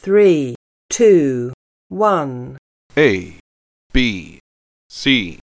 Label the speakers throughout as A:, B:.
A: 3, 2, 1.
B: A, B, C.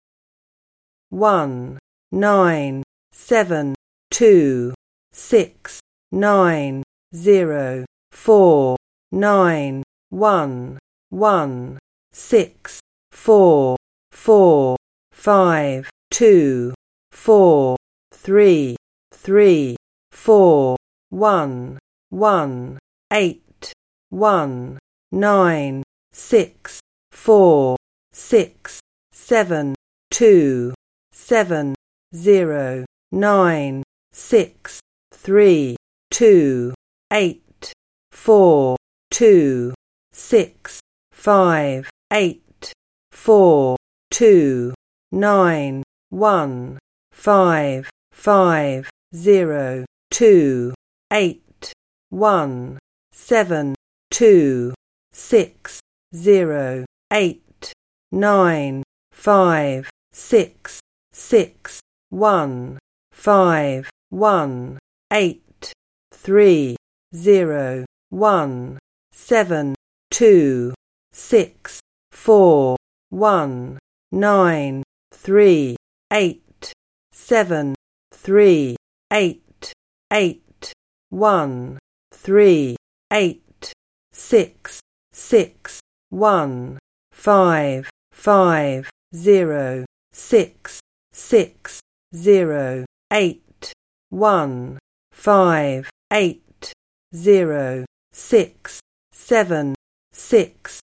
A: 1, 9, 7, 2, 6, 9, 0, 4, 9, 1, 1, 6, 4, 4, 5, 2, 4, 3, 3, 4, 1, 1, 8, 1, 9, 6, 4, 6, 7, 2, 7, 0, 9, 6, 3, 2, 8, 4, 2, 6, 5, 8, 4, 2, 9, 1, 5, 5, 0, 2, 8, 1, 7, 2, 6, 0, 8, 9, 5, 6, 6, 1, 5, 1, 8, 3, 0, 1, 7, 2, 6, 4, 1, 9, 3, 8, 7, 3, 8, 8, 1, 3, 8, 6, 6, 1, 5, 5, 0, 6, 6, 0, 8, 1, 5, 8, 0, 6, 7, 6,